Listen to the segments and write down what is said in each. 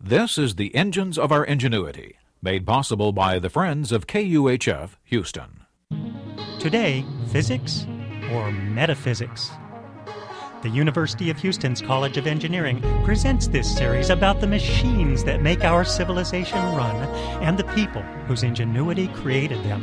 This is the Engines of Our Ingenuity, made possible by the Friends of KUHF Houston. Today, physics or metaphysics? The University of Houston's College of Engineering presents this series about the machines that make our civilization run and the people whose ingenuity created them.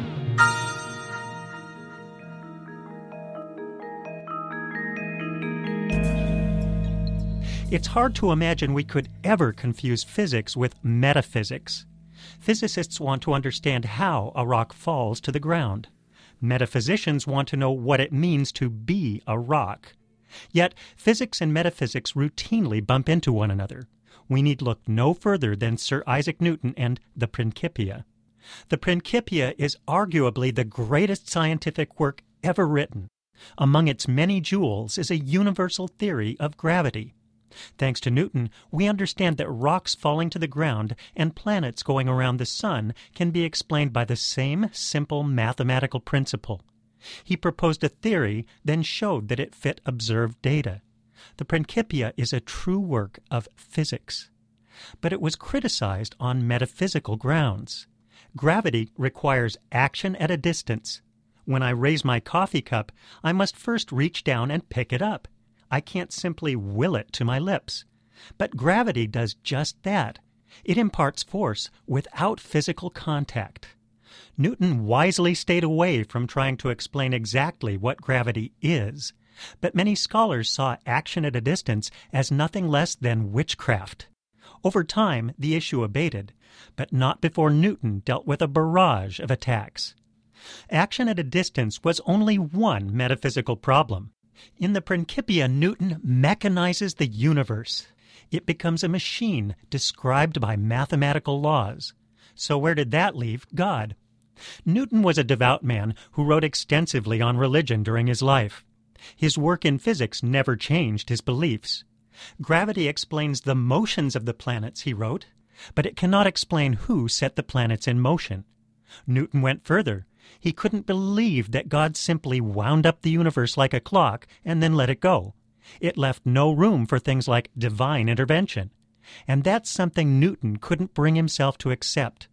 It's hard to imagine we could ever confuse physics with metaphysics. Physicists want to understand how a rock falls to the ground. Metaphysicians want to know what it means to be a rock. Yet, physics and metaphysics routinely bump into one another. We need look no further than Sir Isaac Newton and the Principia. The Principia is arguably the greatest scientific work ever written. Among its many jewels is a universal theory of gravity. Thanks to Newton, we understand that rocks falling to the ground and planets going around the sun can be explained by the same simple mathematical principle. He proposed a theory, then showed that it fit observed data. The Principia is a true work of physics. But it was criticized on metaphysical grounds. Gravity requires action at a distance. When I raise my coffee cup, I must first reach down and pick it up. I can't simply will it to my lips. But gravity does just that. It imparts force without physical contact. Newton wisely stayed away from trying to explain exactly what gravity is, but many scholars saw action at a distance as nothing less than witchcraft. Over time, the issue abated, but not before Newton dealt with a barrage of attacks. Action at a distance was only one metaphysical problem. In the Principia, Newton mechanizes the universe. It becomes a machine described by mathematical laws. So where did that leave God? Newton was a devout man who wrote extensively on religion during his life. His work in physics never changed his beliefs. Gravity explains the motions of the planets, he wrote, but it cannot explain who set the planets in motion. Newton went further. He couldn't believe that God simply wound up the universe like a clock and then let it go. It left no room for things like divine intervention. And that's something Newton couldn't bring himself to accept.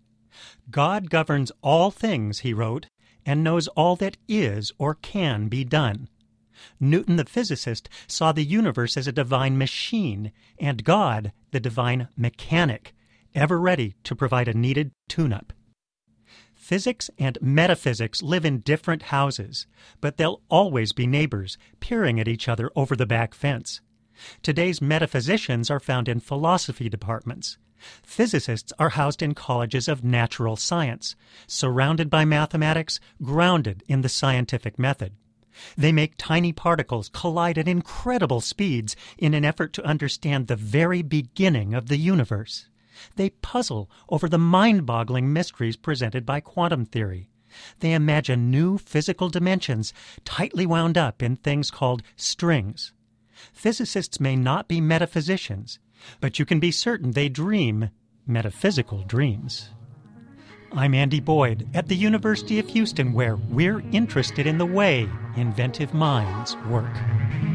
God governs all things, he wrote, and knows all that is or can be done. Newton the physicist saw the universe as a divine machine, and God the divine mechanic, ever ready to provide a needed tune-up. Physics and metaphysics live in different houses, but they'll always be neighbors, peering at each other over the back fence. Today's metaphysicians are found in philosophy departments. Physicists are housed in colleges of natural science, surrounded by mathematics, grounded in the scientific method. They make tiny particles collide at incredible speeds in an effort to understand the very beginning of the universe. They puzzle over the mind-boggling mysteries presented by quantum theory. They imagine new physical dimensions tightly wound up in things called strings. Physicists may not be metaphysicians, but you can be certain they dream metaphysical dreams. I'm Andy Boyd at the University of Houston, where we're interested in the way inventive minds work.